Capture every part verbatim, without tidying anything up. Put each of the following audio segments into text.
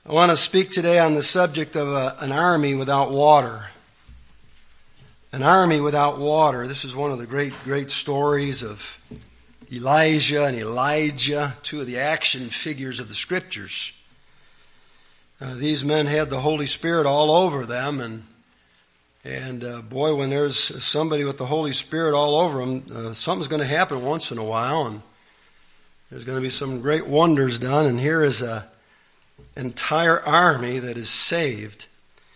I want to speak today on the subject of a, an army without water. An army without water. This is one of the great, great stories of Elijah and Elijah, two of the action figures of the Scriptures. Uh, these men had the Holy Spirit all over them, and and uh, boy, when there's somebody with the Holy Spirit all over them, uh, something's going to happen once in a while, and there's going to be some great wonders done. And here is a entire army that is saved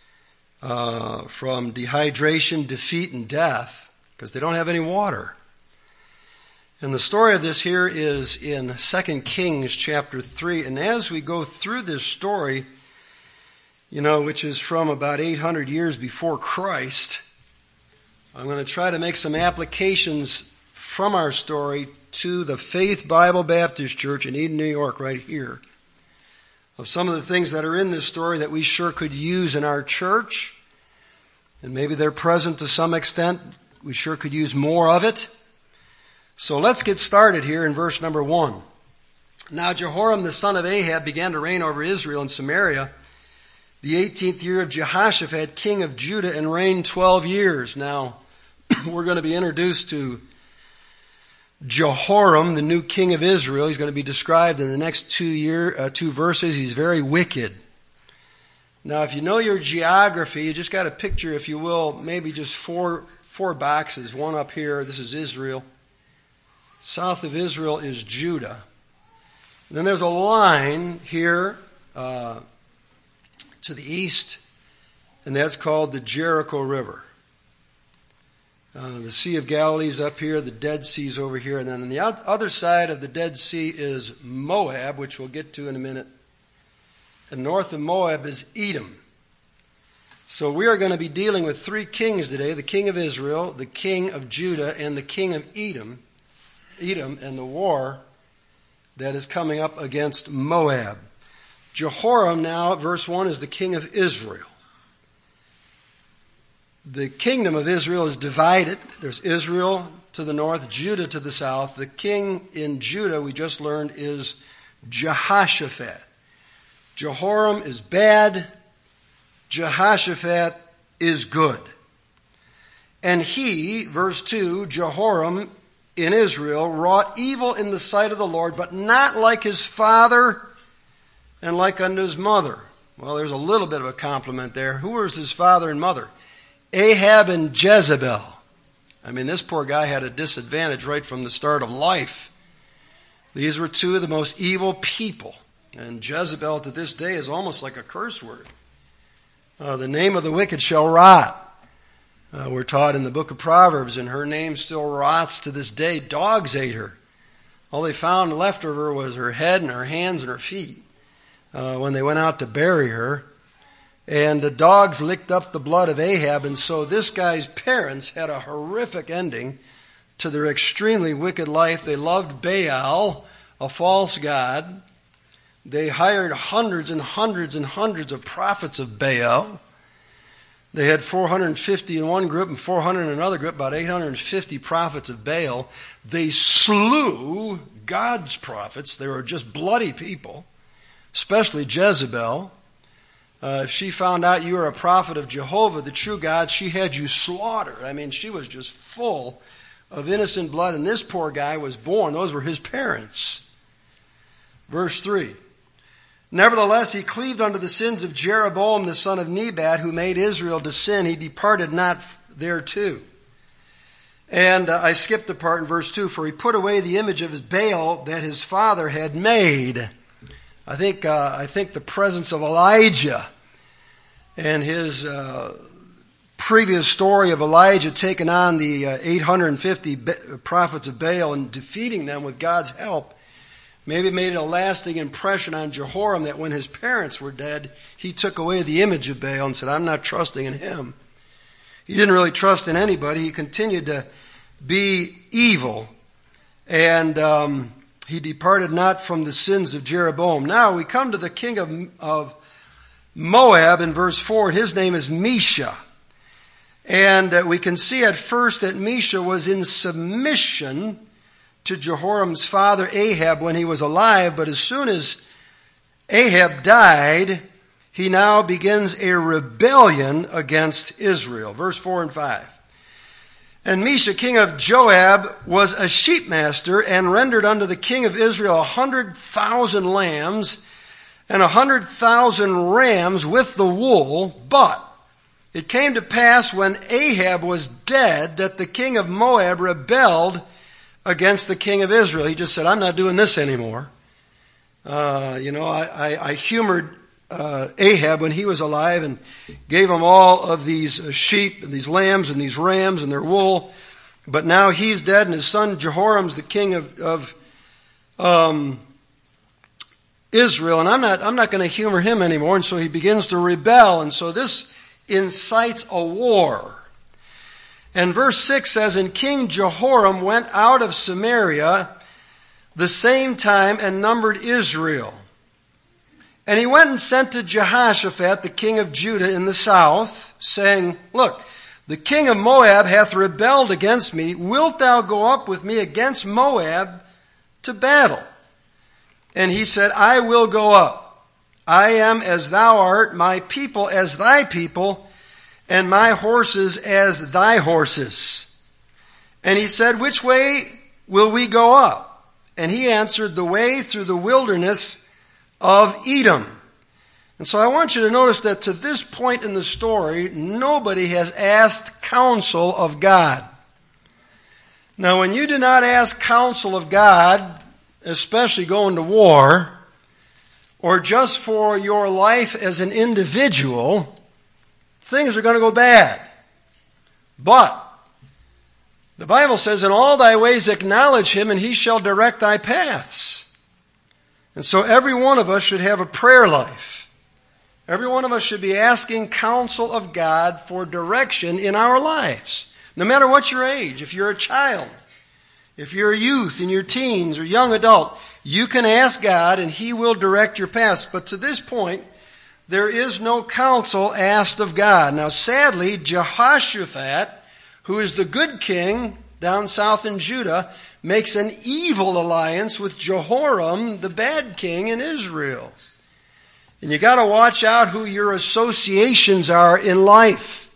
uh, from dehydration, defeat, and death because they don't have any water. And the story of this here is in Second Kings chapter three. And as we go through this story, you know, which is from about eight hundred years before Christ, I'm going to try to make some applications from our story to the Faith Bible Baptist Church in Eden, New York, right here, of some of the things that are in this story that we sure could use in our church. And maybe they're present to some extent. We sure could use more of it. So let's get started here in verse number one. Now Jehoram the son of Ahab began to reign over Israel and Samaria the eighteenth year of Jehoshaphat, king of Judah, and reigned twelve years. Now, we're going to be introduced to Jehoram, the new king of Israel. He's going to be described in the next two year, uh, two verses. He's very wicked. Now, if you know your geography, you just got to picture, if you will, maybe just four four boxes. One up here, this is Israel. South of Israel is Judah. And then there's a line here uh, to the east, and that's called the Jericho River. Uh, the Sea of Galilee is up here, the Dead Sea is over here, and then on the other side of the Dead Sea is Moab, which we'll get to in a minute. And north of Moab is Edom. So we are going to be dealing with three kings today, the king of Israel, the king of Judah, and the king of Edom, Edom and the war that is coming up against Moab. Jehoram now, verse one, is the king of Israel. The kingdom of Israel is divided. There's Israel to the north, Judah to the south. The king in Judah, we just learned, is Jehoshaphat. Jehoram is bad. Jehoshaphat is good. And he, verse two, Jehoram in Israel, wrought evil in the sight of the Lord, but not like his father and like unto his mother. Well, there's a little bit of a compliment there. Who was his father and mother? Ahab and Jezebel. I mean, this poor guy had a disadvantage right from the start of life. These were two of the most evil people. And Jezebel to this day is almost like a curse word. Uh, the name of the wicked shall rot. Uh, we're taught in the book of Proverbs, and her name still rots to this day. Dogs ate her. All they found left of her was her head and her hands and her feet uh, when they went out to bury her. And the dogs licked up the blood of Ahab, and so this guy's parents had a horrific ending to their extremely wicked life. They loved Baal, a false god. They hired hundreds and hundreds and hundreds of prophets of Baal. They had four hundred fifty in one group and four hundred in another group, about eight hundred fifty prophets of Baal. They slew God's prophets. They were just bloody people, especially Jezebel. Uh, if she found out you were a prophet of Jehovah, the true God, she had you slaughtered. I mean, she was just full of innocent blood, and this poor guy was born. Those were his parents. Verse three. Nevertheless, he cleaved unto the sins of Jeroboam the son of Nebat, who made Israel to sin. He departed not thereto. And uh, I skipped the part in verse two. For he put away the image of his Baal that his father had made. I think uh, I think the presence of Elijah and his uh, previous story of Elijah taking on the uh, eight hundred fifty prophets of Baal and defeating them with God's help maybe made a lasting impression on Jehoram that when his parents were dead, he took away the image of Baal and said, I'm not trusting in him. He didn't really trust in anybody. He continued to be evil, and um, he departed not from the sins of Jeroboam. Now we come to the king of, of Moab in verse four, and his name is Mesha. And uh, we can see at first that Mesha was in submission to Jehoram's father Ahab when he was alive, but as soon as Ahab died, he now begins a rebellion against Israel. Verse four and five. And Mesha, king of Joab, was a sheepmaster, and rendered unto the king of Israel a hundred thousand lambs, and a hundred thousand rams with the wool. But it came to pass, when Ahab was dead, that the king of Moab rebelled against the king of Israel. He just said, I'm not doing this anymore. Uh, you know, I, I, I humored uh, Ahab when he was alive and gave him all of these uh, sheep and these lambs and these rams and their wool. But now he's dead, and his son Jehoram's the king of, of um, Israel, and I'm not I'm not going to humor him anymore. And so he begins to rebel, and so this incites a war. And verse six says, and King Jehoram went out of Samaria the same time and numbered Israel. And he went and sent to Jehoshaphat, the king of Judah in the south, saying, look, the king of Moab hath rebelled against me. Wilt thou go up with me against Moab to battle? And he said, I will go up. I am as thou art, my people as thy people, and my horses as thy horses. And he said, which way will we go up? And he answered, the way through the wilderness of Edom. And so I want you to notice that to this point in the story, nobody has asked counsel of God. Now, when you do not ask counsel of God, especially going to war, or just for your life as an individual, things are going to go bad. But the Bible says, in all thy ways acknowledge him, and he shall direct thy paths. And so every one of us should have a prayer life. Every one of us should be asking counsel of God for direction in our lives. No matter what your age, if you're a child, if you're a youth in your teens or young adult, you can ask God and he will direct your paths. But to this point, there is no counsel asked of God. Now sadly, Jehoshaphat, who is the good king down south in Judah, makes an evil alliance with Jehoram, the bad king in Israel. And you got to watch out who your associations are in life.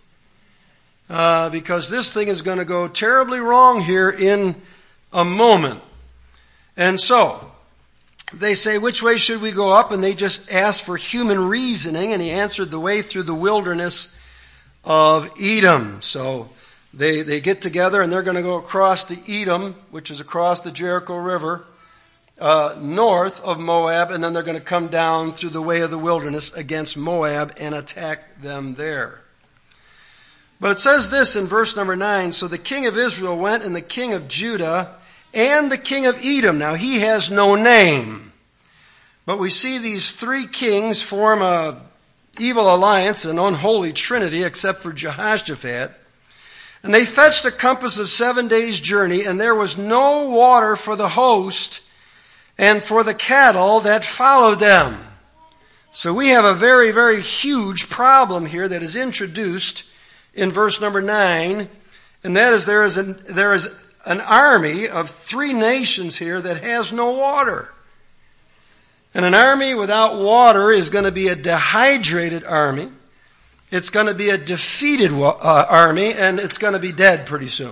Uh, because this thing is going to go terribly wrong here in a moment. And so, they say, which way should we go up? And they just ask for human reasoning. And he answered, the way through the wilderness of Edom. So, They they get together and they're going to go across the Edom, which is across the Jericho River, uh, north of Moab, and then they're going to come down through the way of the wilderness against Moab and attack them there. But it says this in verse number nine, so the king of Israel went, and the king of Judah and the king of Edom. Now he has no name, but we see these three kings form a evil alliance, an unholy trinity, except for Jehoshaphat. And they fetched a compass of seven days' journey, and there was no water for the host and for the cattle that followed them. So we have a very, very huge problem here that is introduced in verse number nine, and that is there is an, there is an army of three nations here that has no water. And an army without water is going to be a dehydrated army. It's going to be a defeated uh, army, and it's going to be dead pretty soon.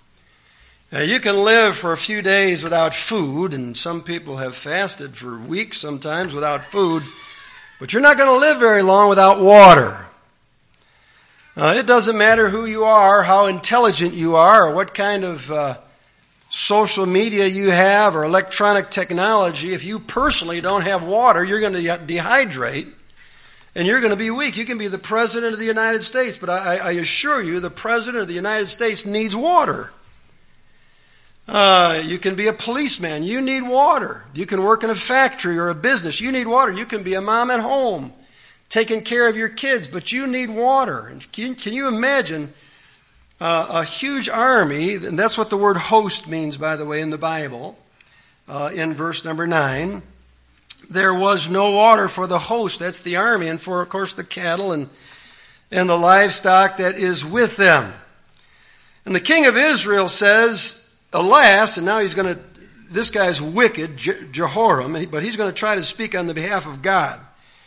Now, you can live for a few days without food, and some people have fasted for weeks sometimes without food, but you're not going to live very long without water. Uh, it doesn't matter who you are, how intelligent you are, or what kind of uh, social media you have or electronic technology. If you personally don't have water, you're going to dehydrate. And you're going to be weak. You can be the President of the United States, but I, I assure you the President of the United States needs water. Uh, you can be a policeman. You need water. You can work in a factory or a business. You need water. You can be a mom at home taking care of your kids, but you need water. And can, can you imagine uh, a huge army, and that's what the word host means, by the way, in the Bible, uh, in verse number nine. There was no water for the host, that's the army, and for, of course, the cattle and, and the livestock that is with them. And the king of Israel says, alas, and now he's going to, this guy's wicked, Je- Jehoram, but he's going to try to speak on the behalf of God.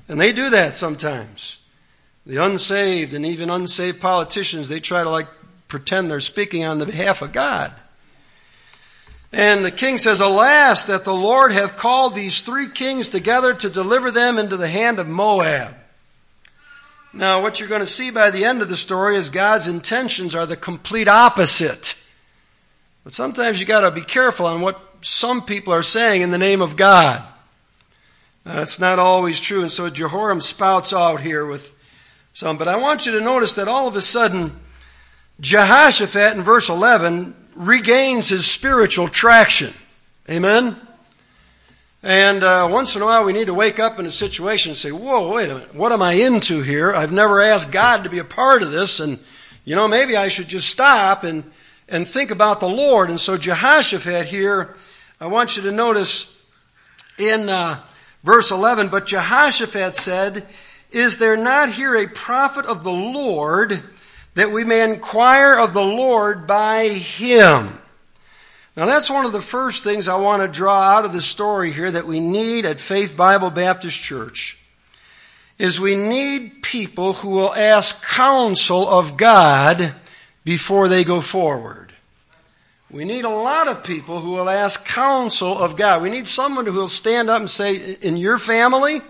And they do that sometimes. The unsaved and even unsaved politicians, they try to like pretend they're speaking on the behalf of God. And the king says, alas, that the Lord hath called these three kings together to deliver them into the hand of Moab. Now, what you're going to see by the end of the story is God's intentions are the complete opposite. But sometimes you got to be careful on what some people are saying in the name of God. That's not always true. And so Jehoram spouts out here with some. But I want you to notice that all of a sudden, Jehoshaphat in verse eleven regains his spiritual traction. Amen? And uh, once in a while we need to wake up in a situation and say, whoa, wait a minute, what am I into here? I've never asked God to be a part of this, and, you know, maybe I should just stop and, and think about the Lord. And so Jehoshaphat here, I want you to notice in uh, verse eleven, but Jehoshaphat said, is there not here a prophet of the Lord, that we may inquire of the Lord by him? Now that's one of the first things I want to draw out of the story here that we need at Faith Bible Baptist Church, is we need people who will ask counsel of God before they go forward. We need a lot of people who will ask counsel of God. We need someone who will stand up and say, in your family,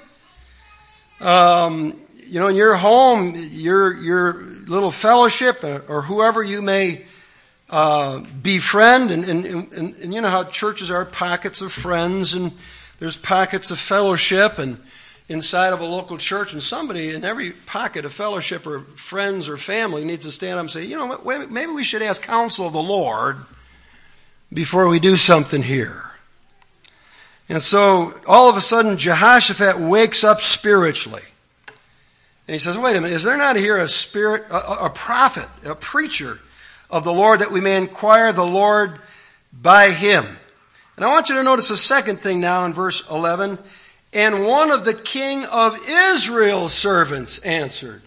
um, you know, in your home, your your little fellowship, or whoever you may uh, befriend, and, and, and, and you know how churches are pockets of friends, and there's pockets of fellowship, and inside of a local church, and somebody in every pocket of fellowship or friends or family needs to stand up and say, you know, wait, maybe we should ask counsel of the Lord before we do something here. And so all of a sudden Jehoshaphat wakes up spiritually. And he says, wait a minute, is there not here a spirit, a, a prophet, a preacher of the Lord, that we may inquire the Lord by him? And I want you to notice a second thing now in verse eleven. And one of the king of Israel's servants answered.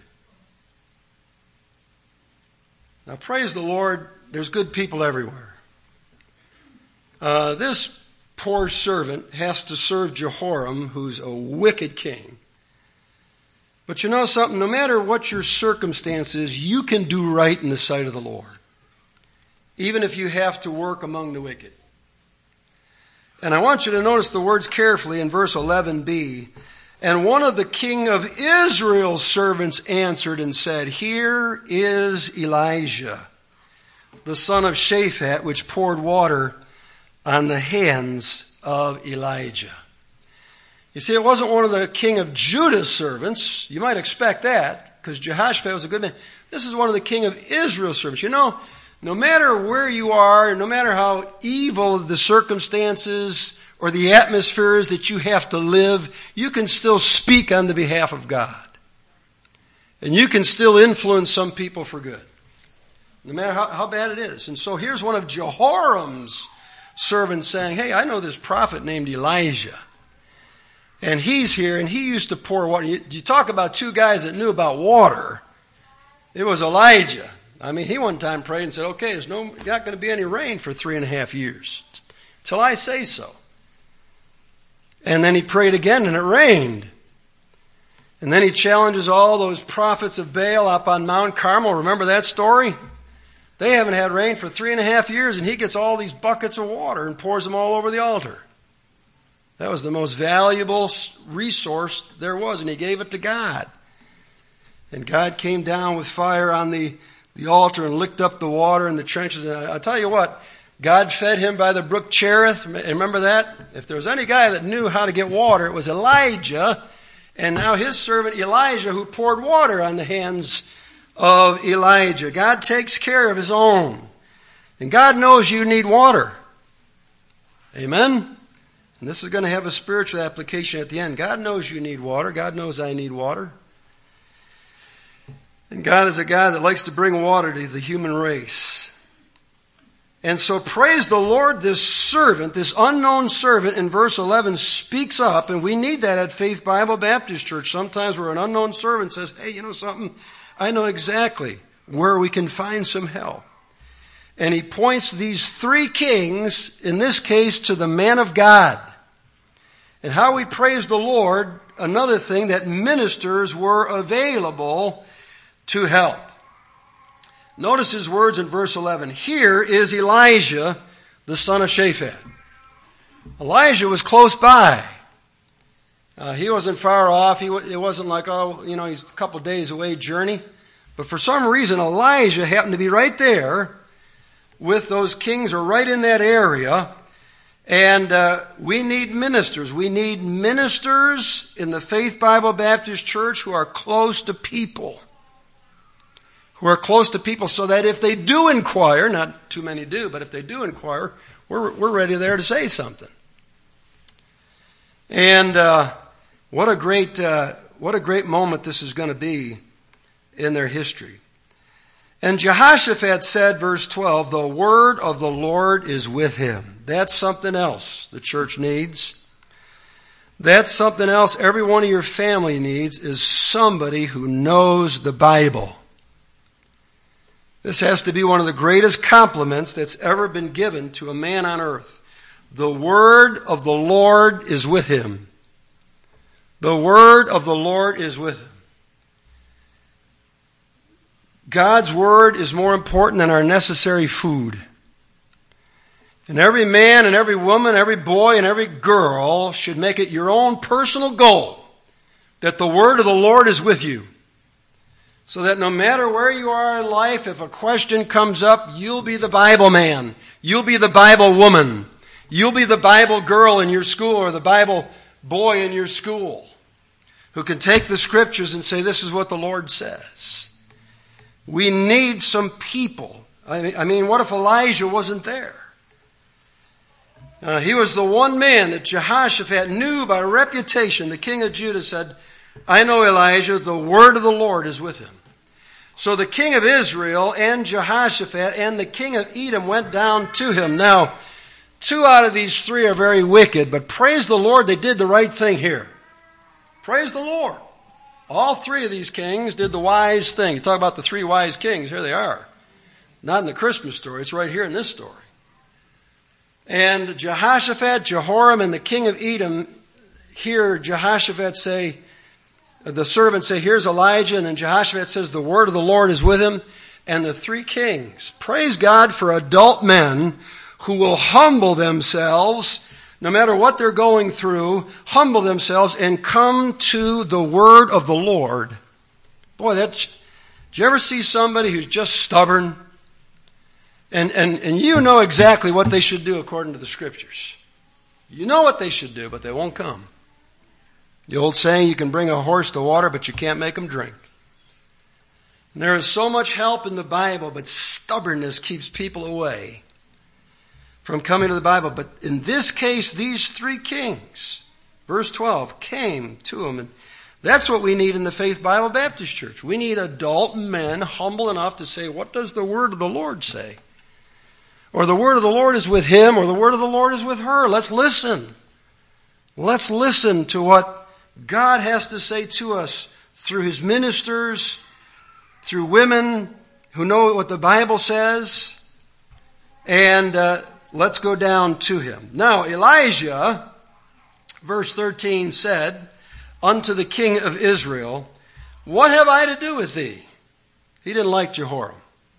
Now praise the Lord, there's good people everywhere. Uh, this poor servant has to serve Jehoram, who's a wicked king. But you know something? No matter what your circumstance is, you can do right in the sight of the Lord, even if you have to work among the wicked. And I want you to notice the words carefully in verse eleven b. And one of the king of Israel's servants answered and said, here is Elijah, the son of Shaphat, which poured water on the hands of Elijah. You see, it wasn't one of the king of Judah's servants. You might expect that, because Jehoshaphat was a good man. This is one of the king of Israel's servants. You know, no matter where you are, no matter how evil the circumstances or the atmosphere is that you have to live, you can still speak on the behalf of God. And you can still influence some people for good, no matter how, how bad it is. And so here's one of Jehoram's servants saying, hey, I know this prophet named Elijah. And he's here, and he used to pour water. You, you talk about two guys that knew about water. It was Elijah. I mean, he one time prayed and said, okay, there's no, not going to be any rain for three and a half years, till I say so. And then he prayed again, and it rained. And then he challenges all those prophets of Baal up on Mount Carmel. Remember that story? They haven't had rain for three and a half years, and he gets all these buckets of water and pours them all over the altar. That was the most valuable resource there was, and he gave it to God. And God came down with fire on the, the altar and licked up the water in the trenches. And I, I'll tell you what, God fed him by the brook Cherith. Remember that? If there was any guy that knew how to get water, it was Elijah. And now his servant Elijah, who poured water on the hands of Elijah. God takes care of his own. And God knows you need water. Amen? And this is going to have a spiritual application at the end. God knows you need water. God knows I need water. And God is a God that likes to bring water to the human race. And so praise the Lord, this servant, this unknown servant in verse eleven speaks up, and we need that at Faith Bible Baptist Church. Sometimes where an unknown servant says, hey, you know something? I know exactly where we can find some help. And he points these three kings, in this case, to the man of God. And how we praise the Lord another thing, that ministers were available to help. Notice his words in verse eleven. Here is Elijah, the son of Shaphat. Elijah was close by. Uh, he wasn't far off. He, it wasn't like, oh, you know, he's a couple days away journey. But for some reason, Elijah happened to be right there with those kings, or right in that area. And uh, we need ministers. We need ministers in the Faith Bible Baptist Church who are close to people. Who are close to people, so that if they do inquire, not too many do, but if they do inquire, we're, we're ready there to say something. And uh, what a great uh, what a great moment this is going to be in their history. And Jehoshaphat said, verse twelve, the word of the Lord is with him. That's something else the church needs. That's something else every one of your family needs, is somebody who knows the Bible. This has to be one of the greatest compliments that's ever been given to a man on earth. The word of the Lord is with him. The word of the Lord is with him. God's word is more important than our necessary food. And every man and every woman, every boy and every girl should make it your own personal goal that the word of the Lord is with you. So that no matter where you are in life, if a question comes up, you'll be the Bible man. You'll be the Bible woman. You'll be the Bible girl in your school, or the Bible boy in your school, who can take the scriptures and say, this is what the Lord says. We need some people. I mean, what if Elijah wasn't there? Uh, he was the one man that Jehoshaphat knew by reputation. The king of Judah said, I know Elijah, the word of the Lord is with him. So the king of Israel and Jehoshaphat and the king of Edom went down to him. Now, two out of these three are very wicked, but praise the Lord, they did the right thing here. Praise the Lord. All three of these kings did the wise thing. You talk about the three wise kings, here they are. Not in the Christmas story, it's right here in this story. And Jehoshaphat, Jehoram, and the king of Edom hear Jehoshaphat say, the servants say, here's Elijah, and then Jehoshaphat says, the word of the Lord is with him. And the three kings, praise God for adult men who will humble themselves, no matter what they're going through, humble themselves and come to the word of the Lord. Boy, that's, did you ever see somebody who's just stubborn? And, and, and you know exactly what they should do according to the scriptures. You know what they should do, but they won't come. The old saying, you can bring a horse to water, but you can't make him drink. And there is so much help in the Bible, but stubbornness keeps people away from coming to the Bible. But in this case, these three kings, verse twelve, came to him. And that's what we need in the Faith Bible Baptist Church. We need adult men humble enough to say, what does the word of the Lord say? Or the word of the Lord is with him, or the word of the Lord is with her. Let's listen. Let's listen to what God has to say to us through his ministers, through women who know what the Bible says, and uh, let's go down to him. Now, Elijah, verse thirteen, said unto the king of Israel, what have I to do with thee? He didn't like Jehoram.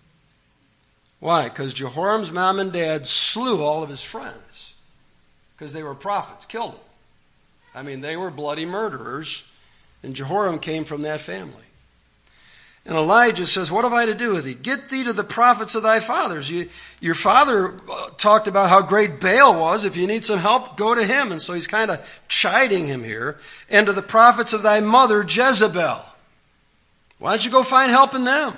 Why? Because Jehoram's mom and dad slew all of his friends because they were prophets, killed them. I mean, they were bloody murderers, and Jehoram came from that family. And Elijah says, what have I to do with thee? Get thee to the prophets of thy fathers. You, your father talked about how great Baal was. If you need some help, go to him. And so he's kind of chiding him here. And to the prophets of thy mother, Jezebel. Why don't you go find help in them?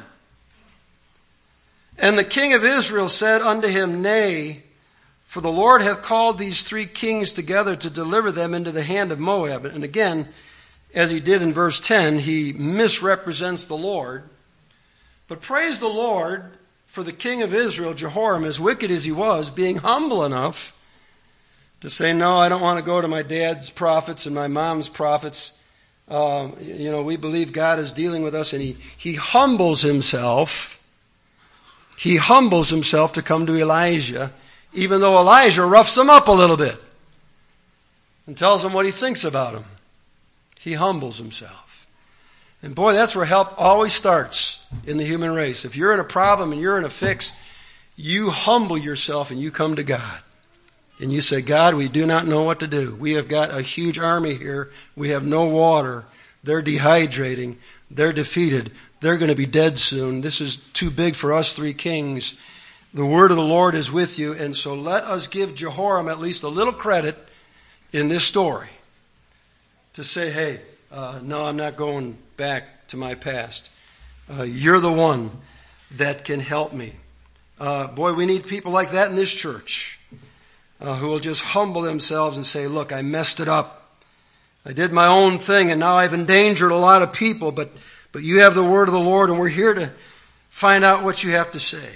And the king of Israel said unto him, nay, for the Lord hath called these three kings together to deliver them into the hand of Moab. And again, as he did in verse ten, he misrepresents the Lord. But praise the Lord for the king of Israel, Jehoram, as wicked as he was, being humble enough to say, no, I don't want to go to my dad's prophets and my mom's prophets. Uh, you know, we believe God is dealing with us. And he, he humbles himself. He humbles himself to come to Elijah, even though Elijah roughs him up a little bit and tells him what he thinks about him. He humbles himself. And boy, that's where help always starts in the human race. If you're in a problem and you're in a fix, you humble yourself and you come to God. And you say, God, we do not know what to do. We have got a huge army here. We have no water. They're dehydrating. They're defeated. They're going to be dead soon. This is too big for us three kings. The word of the Lord is with you. And so let us give Jehoram at least a little credit in this story to say, hey, uh, no, I'm not going back to my past. Uh, you're the one that can help me. Uh, boy, we need people like that in this church. Uh, who will just humble themselves and say, look, I messed it up. I did my own thing, and now I've endangered a lot of people, but, but you have the word of the Lord, and we're here to find out what you have to say.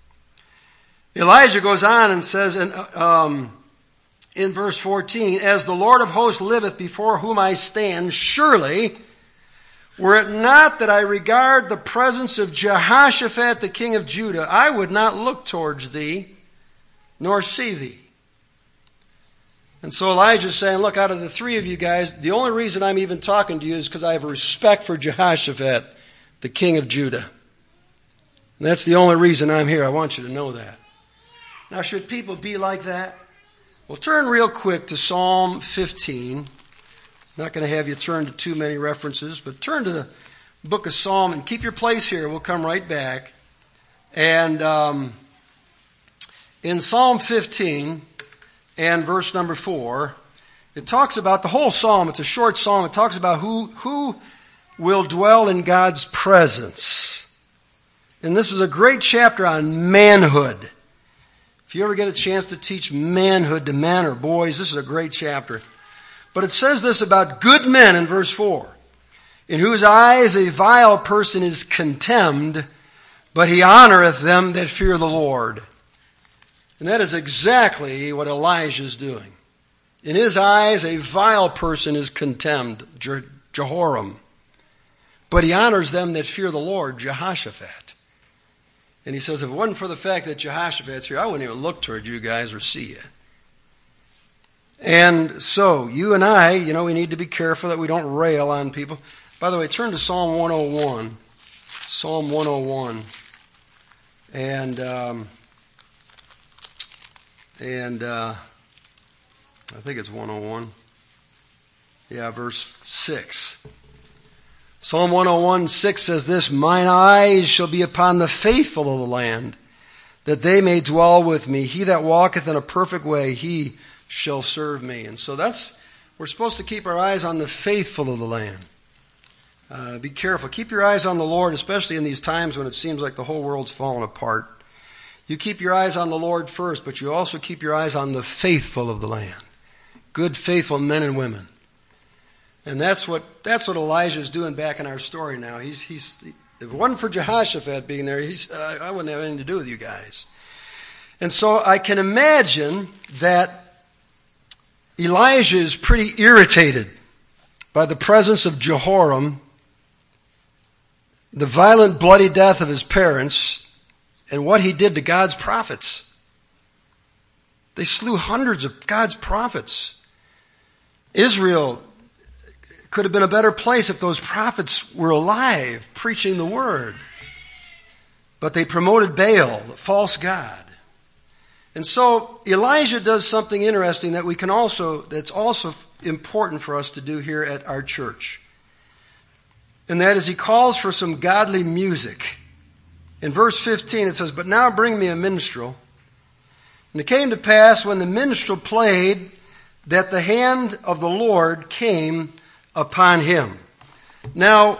Elijah goes on and says in, um, in verse fourteen, as the Lord of hosts liveth before whom I stand, surely, were it not that I regard the presence of Jehoshaphat the king of Judah, I would not look towards thee, nor see thee. And so Elijah's saying, look, out of the three of you guys, the only reason I'm even talking to you is because I have respect for Jehoshaphat, the king of Judah. And that's the only reason I'm here. I want you to know that. Now, should people be like that? Well, turn real quick to Psalm fifteen. I'm not going to have you turn to too many references, but turn to the book of Psalm and keep your place here. We'll come right back. And um, in Psalm fifteen... and verse number four, it talks about the whole psalm. It's a short psalm. It talks about who, who will dwell in God's presence. And this is a great chapter on manhood. If you ever get a chance to teach manhood to men or boys, this is a great chapter. But it says this about good men in verse four, in whose eyes a vile person is contemned, but he honoreth them that fear the Lord. And that is exactly what Elijah is doing. In his eyes, a vile person is contemned, Je- Jehoram. But he honors them that fear the Lord, Jehoshaphat. And he says, if it wasn't for the fact that Jehoshaphat's here, I wouldn't even look toward you guys or see you. And so, you and I, you know, we need to be careful that we don't rail on people. By the way, turn to Psalm one oh one. Psalm one oh one. And... Um, And uh, I think it's one oh one. Yeah, verse six. Psalm one oh one, six says this, mine eyes shall be upon the faithful of the land, that they may dwell with me. He that walketh in a perfect way, he shall serve me. And so that's, we're supposed to keep our eyes on the faithful of the land. Uh, be careful. Keep your eyes on the Lord, especially in these times when it seems like the whole world's falling apart. You keep your eyes on the Lord first, but you also keep your eyes on the faithful of the land. Good, faithful men and women. And that's what that's what Elijah's doing back in our story now. He's he's if it wasn't for Jehoshaphat being there, he said, I, I wouldn't have anything to do with you guys. And so I can imagine that Elijah is pretty irritated by the presence of Jehoram, the violent, bloody death of his parents, and what he did to God's prophets. They slew hundreds of God's prophets. Israel could have been a better place if those prophets were alive, preaching the word. But they promoted Baal, the false god. And so Elijah does something interesting that we can also, that's also important for us to do here at our church. And that is he calls for some godly music. In verse fifteen it says, but now bring me a minstrel. And it came to pass when the minstrel played that the hand of the Lord came upon him. Now,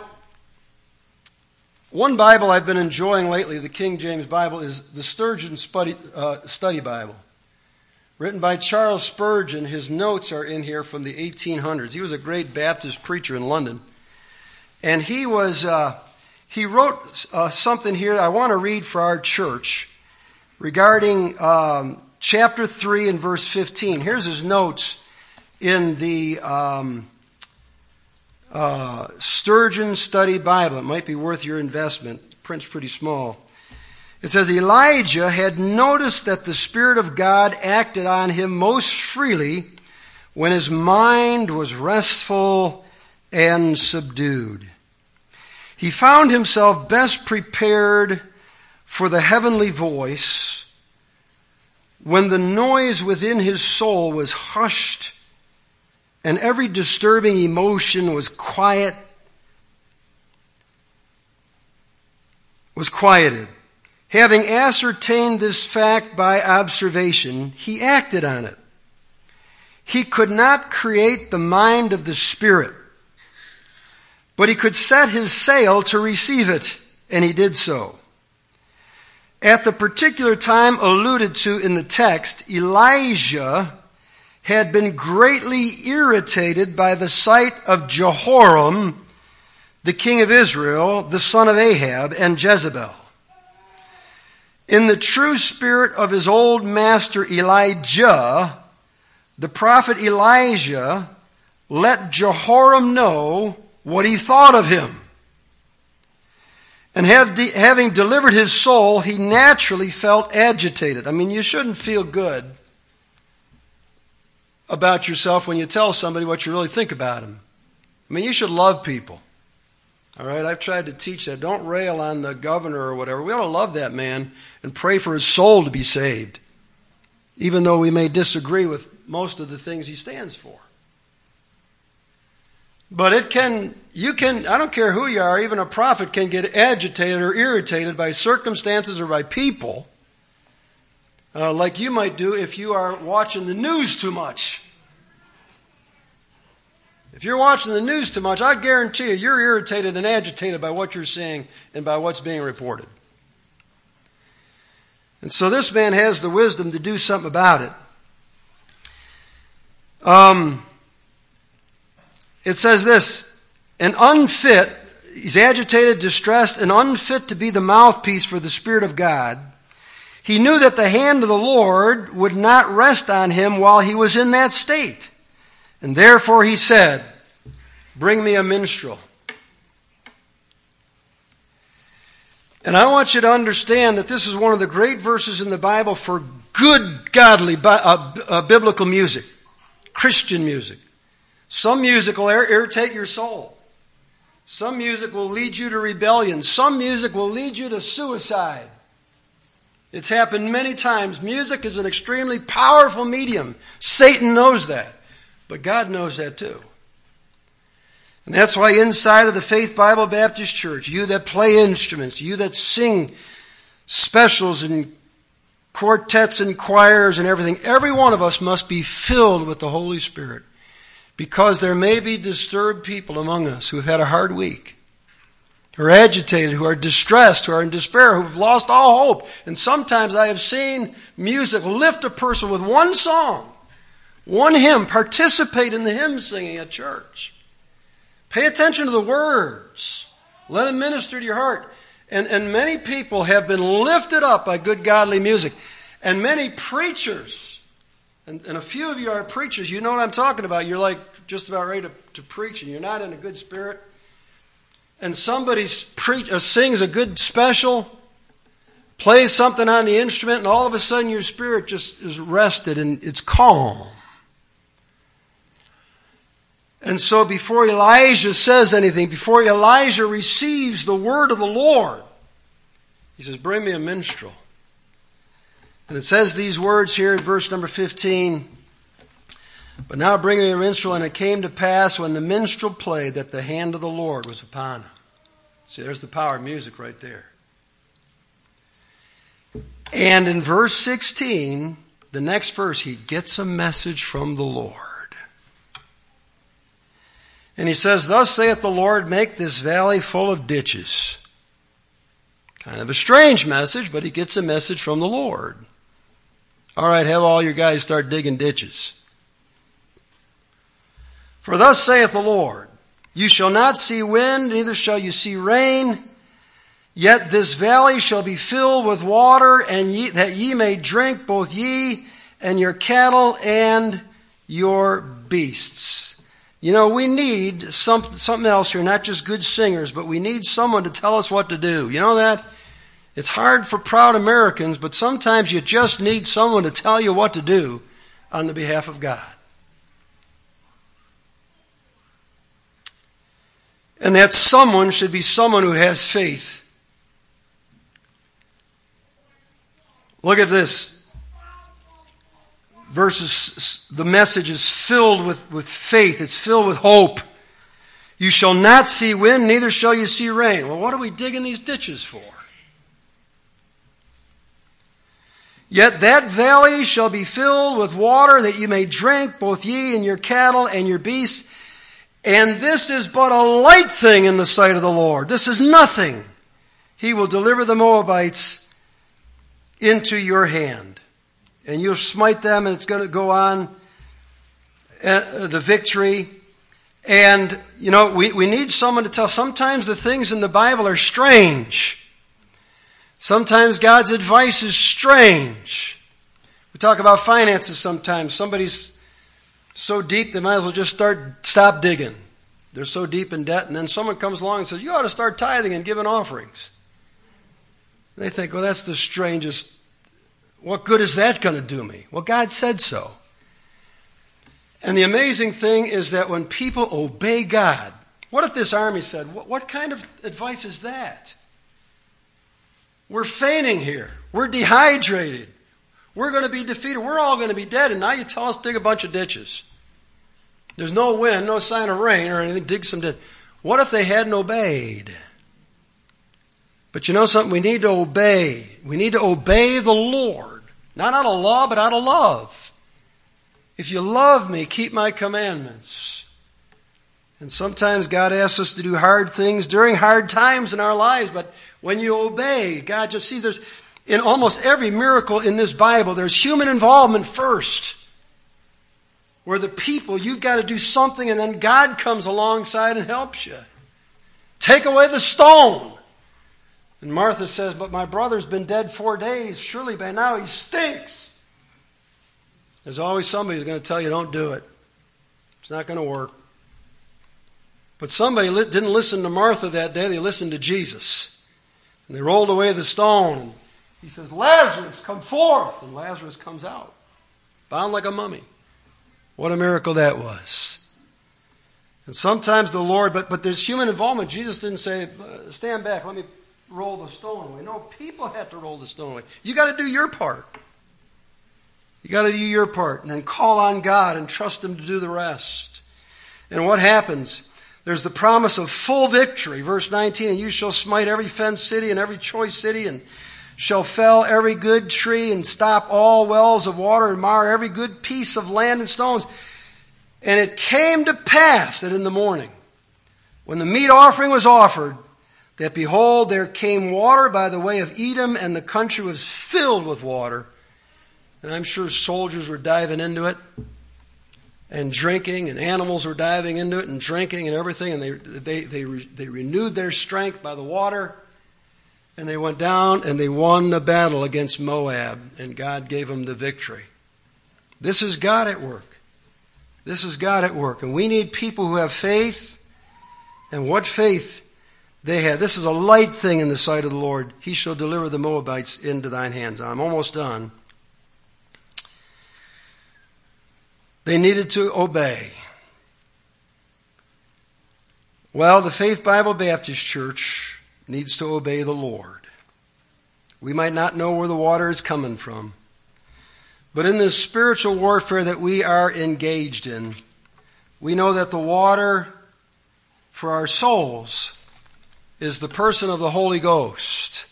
one Bible I've been enjoying lately, the King James Bible, is the Sturgeon Study, uh, Study Bible. Written by Charles Spurgeon. His notes are in here from the eighteen hundreds. He was a great Baptist preacher in London. And he was... Uh, He wrote uh, something here I want to read for our church regarding um, chapter three and verse fifteen. Here's his notes in the um, uh, Sturgeon Study Bible. It might be worth your investment. The print's pretty small. It says, Elijah had noticed that the Spirit of God acted on him most freely when his mind was restful and subdued. He found himself best prepared for the heavenly voice when the noise within his soul was hushed and every disturbing emotion was quiet, was quieted. Having ascertained this fact by observation, he acted on it. He could not create the mind of the Spirit, but he could set his sail to receive it, and he did so. At the particular time alluded to in the text, Elijah had been greatly irritated by the sight of Jehoram, the king of Israel, the son of Ahab, and Jezebel. In the true spirit of his old master Elijah, the prophet Elijah let Jehoram know what he thought of him. And have de- having delivered his soul, he naturally felt agitated. I mean, you shouldn't feel good about yourself when you tell somebody what you really think about them. I mean, you should love people. All right, I've tried to teach that. Don't rail on the governor or whatever. We ought to love that man and pray for his soul to be saved, even though we may disagree with most of the things he stands for. But it can, you can, I don't care who you are, even a prophet can get agitated or irritated by circumstances or by people, uh, like you might do if you are watching the news too much. If you're watching the news too much, I guarantee you, you're irritated and agitated by what you're seeing and by what's being reported. And so this man has the wisdom to do something about it. Um, it says this, an unfit, he's agitated, distressed, and unfit to be the mouthpiece for the Spirit of God. He knew that the hand of the Lord would not rest on him while he was in that state. And therefore he said, bring me a minstrel. And I want you to understand that this is one of the great verses in the Bible for good, godly, uh, uh, biblical music, Christian music. Some music will irritate your soul. Some music will lead you to rebellion. Some music will lead you to suicide. It's happened many times. Music is an extremely powerful medium. Satan knows that. But God knows that too. And that's why inside of the Faith Bible Baptist Church, you that play instruments, you that sing specials and quartets and choirs and everything, every one of us must be filled with the Holy Spirit. Because there may be disturbed people among us who have had a hard week, who are agitated, who are distressed, who are in despair, who have lost all hope. And sometimes I have seen music lift a person with one song, one hymn, participate in the hymn singing at church. Pay attention to the words. Let it minister to your heart. And, and many people have been lifted up by good godly music. And many preachers, and, and a few of you are preachers, you know what I'm talking about. You're like just about ready to, to preach and you're not in a good spirit. And somebody preach, uh, sings a good special, plays something on the instrument, and all of a sudden your spirit just is rested and it's calm. And so before Elijah says anything, before Elijah receives the word of the Lord, he says, bring me a minstrel. And it says these words here in verse number fifteen, but now bring me a minstrel, and it came to pass when the minstrel played that the hand of the Lord was upon him. See, there's the power of music right there. And in verse sixteen, the next verse, he gets a message from the Lord. And he says, thus saith the Lord, make this valley full of ditches. Kind of a strange message, but he gets a message from the Lord. All right, have all your guys start digging ditches. For thus saith the Lord, you shall not see wind, neither shall you see rain, yet this valley shall be filled with water, and ye, that ye may drink, both ye and your cattle and your beasts. You know, we need some, something else here, not just good singers, but we need someone to tell us what to do. You know that? It's hard for proud Americans, but sometimes you just need someone to tell you what to do on the behalf of God. And that someone should be someone who has faith. Look at this. Verses, the message is filled with, with faith. It's filled with hope. You shall not see wind, neither shall you see rain. Well, what are we digging these ditches for? Yet that valley shall be filled with water, that you may drink, both ye and your cattle and your beasts. And this is but a light thing in the sight of the Lord. This is nothing. He will deliver the Moabites into your hand. And you'll smite them, and it's going to go on, uh, the victory. And, you know, we, we need someone to tell. Sometimes the things in the Bible are strange. Sometimes God's advice is strange. We talk about finances sometimes. Somebody's so deep they might as well just start stop digging. They're so deep in debt, and then someone comes along and says, you ought to start tithing and giving offerings. They think, well, that's the strangest. What good is that going to do me? Well, God said so. And the amazing thing is that when people obey God, what if this army said, what, what kind of advice is that? We're fainting here. We're dehydrated. We're going to be defeated. We're all going to be dead. And now you tell us to dig a bunch of ditches. There's no wind, no sign of rain or anything. Dig some ditches. What if they hadn't obeyed? But you know something? We need to obey. We need to obey the Lord. Not out of law, but out of love. If you love me, keep my commandments. And sometimes God asks us to do hard things during hard times in our lives. But when you obey, God just see there's in almost every miracle in this Bible, there's human involvement first. Where the people, you've got to do something, and then God comes alongside and helps you. Take away the stone. And Martha says, but my brother's been dead four days. Surely by now he stinks. There's always somebody who's going to tell you don't do it. It's not going to work. But somebody li- didn't listen to Martha that day. They listened to Jesus. And they rolled away the stone. And he says, Lazarus, come forth. And Lazarus comes out, bound like a mummy. What a miracle that was. And sometimes the Lord, but, but there's human involvement. Jesus didn't say, stand back, let me roll the stone away. No, people have to roll the stone away. You got to do your part. You got to do your part and then call on God and trust Him to do the rest. And what happens? There's the promise of full victory. Verse nineteen, and you shall smite every fenced city and every choice city, and shall fell every good tree and stop all wells of water and mar every good piece of land and stones. And it came to pass that in the morning, when the meat offering was offered, that behold, there came water by the way of Edom, and the country was filled with water. And I'm sure soldiers were diving into it and drinking, and animals were diving into it and drinking and everything. And they they they they renewed their strength by the water. And they went down and they won the battle against Moab, and God gave them the victory. This is God at work. This is God at work. And we need people who have faith. And what faith they had. This is a light thing in the sight of the Lord. He shall deliver the Moabites into thine hands. I'm almost done. They needed to obey. Well, the Faith Bible Baptist Church needs to obey the Lord. We might not know where the water is coming from, but in this spiritual warfare that we are engaged in, we know that the water for our souls is the person of the Holy Ghost.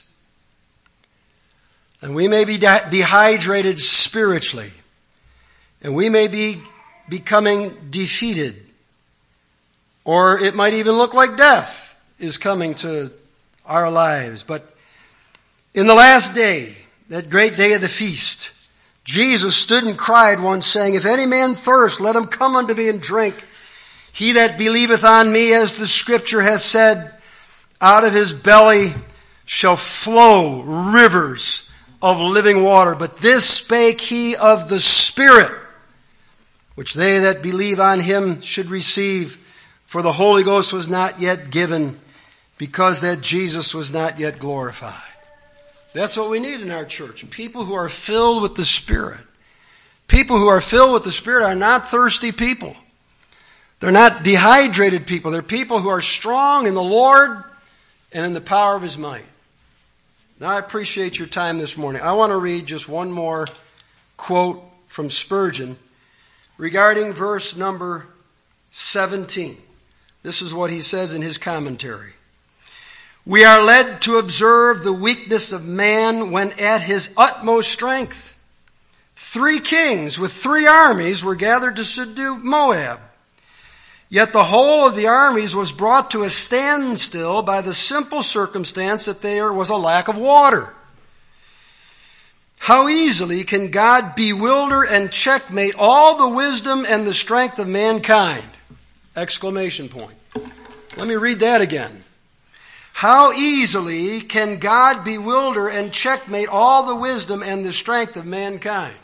And we may be de- dehydrated spiritually, and we may be becoming defeated, or it might even look like death is coming to our lives. But in the last day, that great day of the feast, Jesus stood and cried once, saying, if any man thirst, let him come unto me and drink. He that believeth on me, as the scripture hath said, out of his belly shall flow rivers of living water. But this spake he of the Spirit, which they that believe on him should receive. For the Holy Ghost was not yet given, because that Jesus was not yet glorified. That's what we need in our church. People who are filled with the Spirit. People who are filled with the Spirit are not thirsty people. They're not dehydrated people. They're people who are strong in the Lord and in the power of His might. Now, I appreciate your time this morning. I want to read just one more quote from Spurgeon regarding verse number seventeen. This is what he says in his commentary. We are led to observe the weakness of man when at his utmost strength. Three kings with three armies were gathered to subdue Moab. Yet the whole of the armies was brought to a standstill by the simple circumstance that there was a lack of water. How easily can God bewilder and checkmate all the wisdom and the strength of mankind? Exclamation point. Let me read that again. How easily can God bewilder and checkmate all the wisdom and the strength of mankind?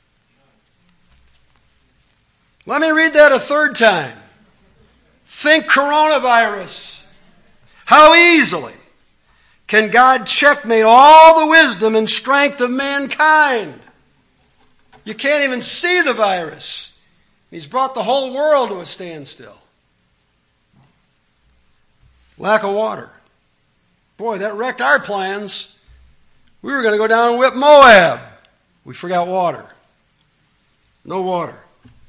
Let me read that a third time. Think coronavirus. How easily can God checkmate all the wisdom and strength of mankind? You can't even see the virus. He's brought the whole world to a standstill. Lack of water. Boy, that wrecked our plans. We were going to go down and whip Moab. We forgot water. No water.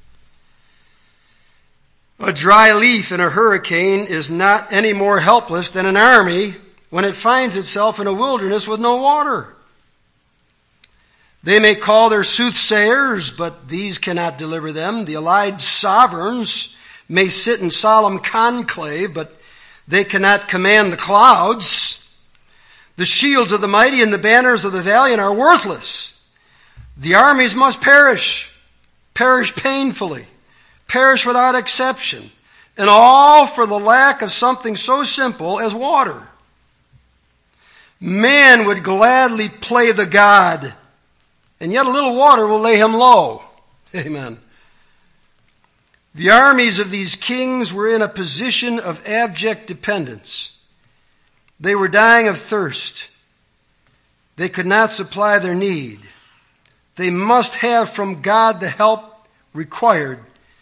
A dry leaf in a hurricane is not any more helpless than an army when it finds itself in a wilderness with no water. They may call their soothsayers, but these cannot deliver them. The allied sovereigns may sit in solemn conclave, but they cannot command the clouds. The shields of the mighty and the banners of the valiant are worthless. The armies must perish, perish painfully, perish without exception, and all for the lack of something so simple as water. Man would gladly play the God, and yet a little water will lay him low. Amen. The armies of these kings were in a position of abject dependence. They were dying of thirst. They could not supply their need. They must have from God the help required,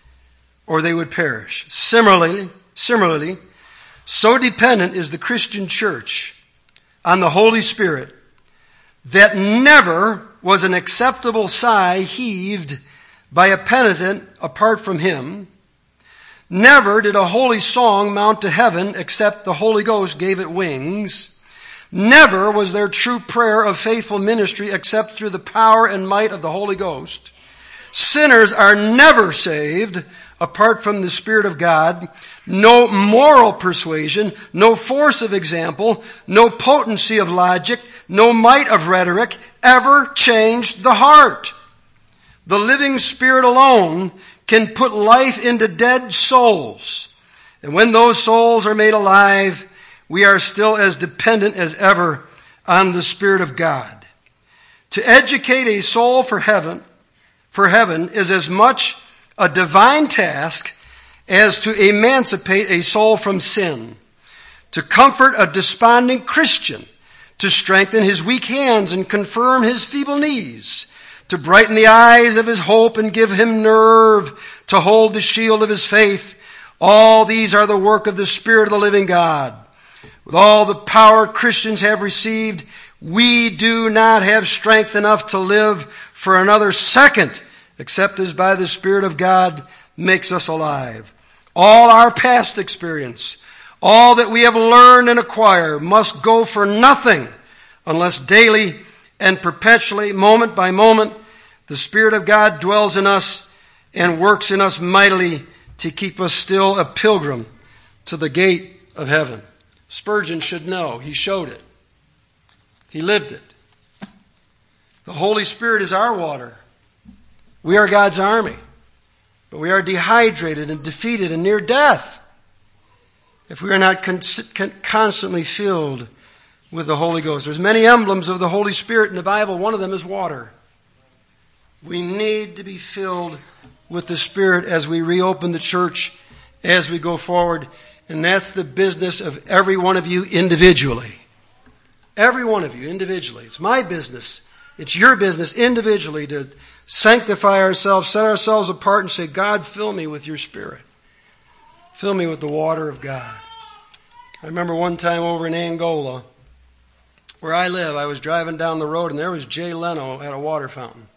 or they would perish. Similarly, similarly, so dependent is the Christian church on the Holy Spirit that never was an acceptable sigh heaved by a penitent apart from Him. Never did a holy song mount to heaven except the Holy Ghost gave it wings. Never was there true prayer of faithful ministry except through the power and might of the Holy Ghost. Sinners are never saved apart from the Spirit of God. No moral persuasion, no force of example, no potency of logic, no might of rhetoric ever changed the heart. The living Spirit alone can put life into dead souls. And when those souls are made alive, we are still as dependent as ever on the Spirit of God. To educate a soul for heaven, for heaven is as much a divine task as to emancipate a soul from sin. To comfort a desponding Christian, to strengthen his weak hands and confirm his feeble knees, to brighten the eyes of his hope and give him nerve to hold the shield of his faith. All these are the work of the Spirit of the living God. With all the power Christians have received, we do not have strength enough to live for another second, except as by the Spirit of God makes us alive. All our past experience, all that we have learned and acquired must go for nothing unless daily and perpetually, moment by moment, the Spirit of God dwells in us and works in us mightily to keep us still a pilgrim to the gate of heaven. Spurgeon should know. He showed it. He lived it. The Holy Spirit is our water. We are God's army. But we are dehydrated and defeated and near death if we are not con- con- constantly filled with the Holy Ghost. There's many emblems of the Holy Spirit in the Bible. One of them is water. We need to be filled with the Spirit as we reopen the church, as we go forward. And that's the business of every one of you individually. Every one of you individually. It's my business. It's your business individually to sanctify ourselves, set ourselves apart and say, God, fill me with your Spirit. Fill me with the water of God. I remember one time over in Angola, where I live, I was driving down the road and there was Jay Leno at a water fountain.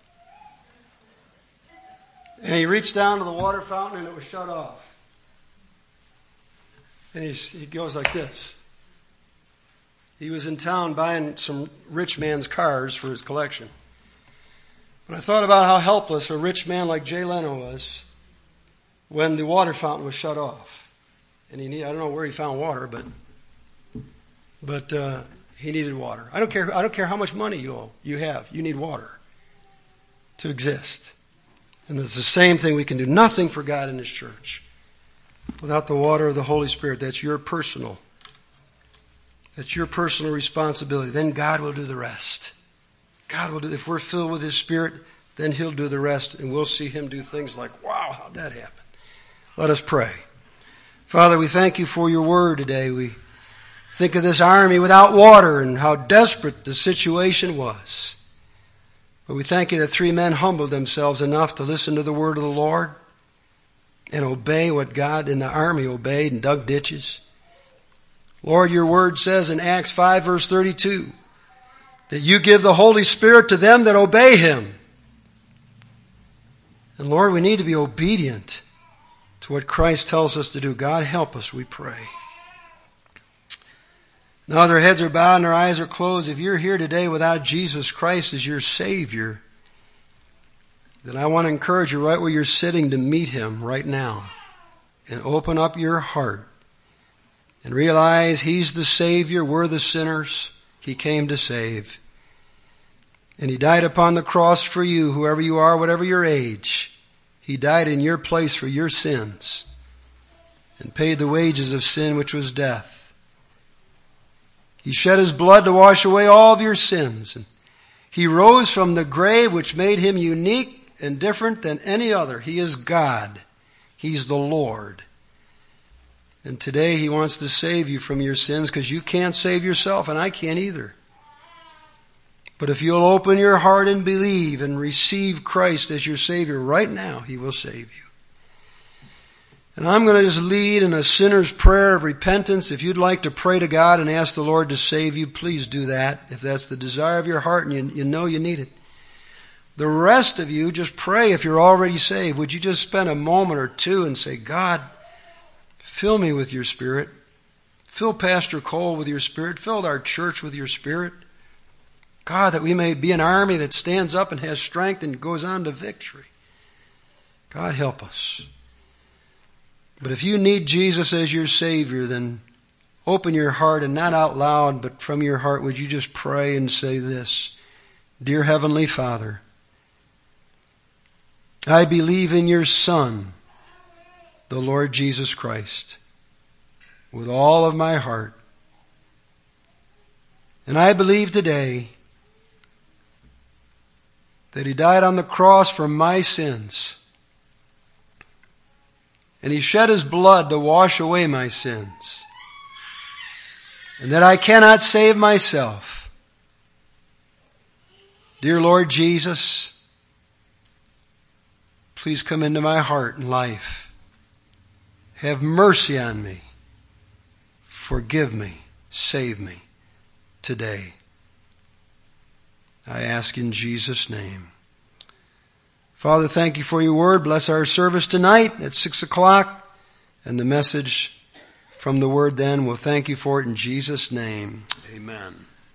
And he reached down to the water fountain and it was shut off. And he's, he goes like this. He was in town buying some rich man's cars for his collection. But I thought about how helpless a rich man like Jay Leno was when the water fountain was shut off. And he need, I don't know where he found water, but but uh, he needed water. I don't care I don't care how much money you owe, you have. You need water to exist. And it's the same thing. We can do nothing for God in His church without the water of the Holy Spirit. That's your personal. That's your personal responsibility. Then God will do the rest. God will do. If we're filled with His Spirit, then He'll do the rest, and we'll see Him do things like, wow, how'd that happen? Let us pray. Father, we thank You for Your word today. We think of this army without water and how desperate the situation was. But we thank You that three men humbled themselves enough to listen to the word of the Lord and obey what God in the army obeyed and dug ditches. Lord, Your word says in Acts five, verse thirty-two, that You give the Holy Spirit to them that obey Him. And Lord, we need to be obedient to what Christ tells us to do. God, help us, we pray. Now their heads are bowed and their eyes are closed. If you're here today without Jesus Christ as your Savior, then I want to encourage you right where you're sitting to meet Him right now and open up your heart and realize He's the Savior, we're the sinners He came to save. And He died upon the cross for you, whoever you are, whatever your age. He died in your place for your sins and paid the wages of sin, which was death. He shed His blood to wash away all of your sins. And He rose from the grave, which made Him unique and different than any other. He is God. He's the Lord. And today He wants to save you from your sins because you can't save yourself, and I can't either. But if you'll open your heart and believe and receive Christ as your Savior right now, He will save you. And I'm going to just lead in a sinner's prayer of repentance. If you'd like to pray to God and ask the Lord to save you, please do that. If that's the desire of your heart and you, you know you need it. The rest of you, just pray if you're already saved. Would you just spend a moment or two and say, God, fill me with Your Spirit. Fill Pastor Cole with Your Spirit. Fill our church with Your Spirit. God, that we may be an army that stands up and has strength and goes on to victory. God, help us. But if you need Jesus as your Savior, then open your heart, and not out loud, but from your heart, would you just pray and say this? Dear Heavenly Father, I believe in Your Son, the Lord Jesus Christ, with all of my heart. And I believe today that He died on the cross for my sins. And He shed His blood to wash away my sins. And that I cannot save myself. Dear Lord Jesus, please come into my heart and life. Have mercy on me. Forgive me. Save me today. I ask in Jesus' name. Father, thank You for Your word. Bless our service tonight at six o'clock. And the message from the word then, we'll thank You for it in Jesus' name. Amen.